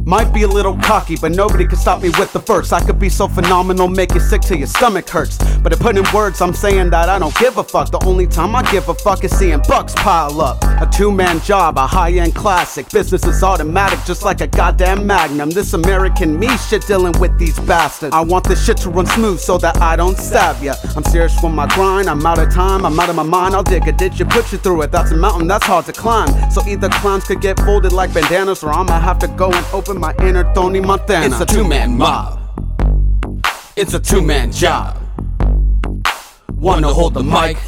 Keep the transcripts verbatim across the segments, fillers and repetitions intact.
Might be a little cocky, but nobody can stop me with the verse. I could be so phenomenal, make you sick till your stomach hurts. But to put in words, I'm saying that I don't give a fuck. The only time I give a fuck is seeing bucks pile up. A two-man job, a high-end classic. Business is automatic, just like a goddamn Magnum. This American me shit dealing with these bastards. I want this shit to run smooth so that I don't stab ya. I'm serious with my grind, I'm out of time, I'm out of my mind. I'll dig a ditch and put you through it. That's a mountain that's hard to climb. So either clowns could get folded like bandanas, or I'ma have to go and open my inner Tony Montana. It's a two-man mob. It's a two-man job. One to hold the mic,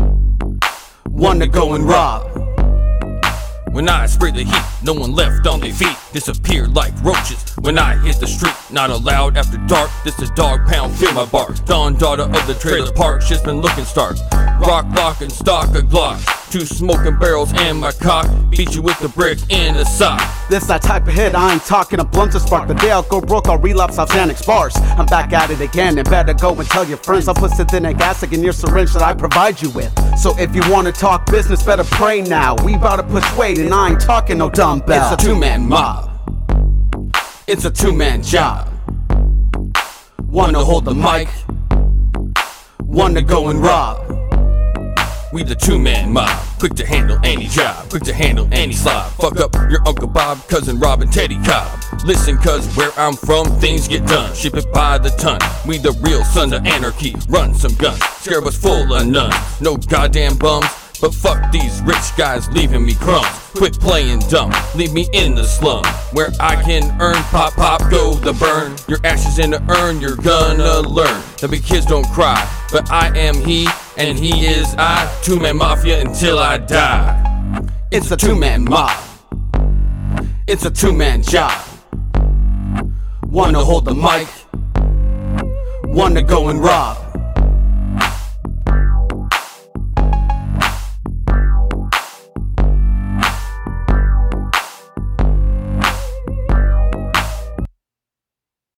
one to go and rob. When I spray the heat, no one left on their feet. Disappear like roaches when I hit the street. Not allowed after dark, this is dog pound, feel my bark. Dawn daughter of the trailer park, shit's been looking stark. Rock, lock, and stock a Glock. Two smoking barrels and my cock. Beat you with the brick in the sock. This that type of hit, I ain't talking a blunt to spark. The day I'll go broke, I'll relapse off Xanax bars. I'm back at it again, and better go and tell your friends. I'll put synthetic acid in your syringe that I provide you with. So if you wanna talk business, better pray now. We bout to push weight, and I ain't talking no dumbbell. It's a two-man mob. It's a two-man job. One to hold the mic, one to go and rob. We the two-man mob, quick to handle any job, quick to handle any slob. Fuck up your Uncle Bob, cousin Rob, and Teddy Cobb. Listen, cuz where I'm from, things get done. Ship it by the ton. We the real sons of anarchy. Run some guns, scare us full of none. No goddamn bums, but fuck these rich guys leaving me crumbs. Quit playing dumb, leave me in the slum, where I can earn, pop, pop, go the burn. Your ashes in the urn, you're gonna learn. The big kids don't cry, but I am he, and he is I. Two-man mafia until I die. It's a two-man mob. It's a two-man job. One to hold the mic, one to go and rob.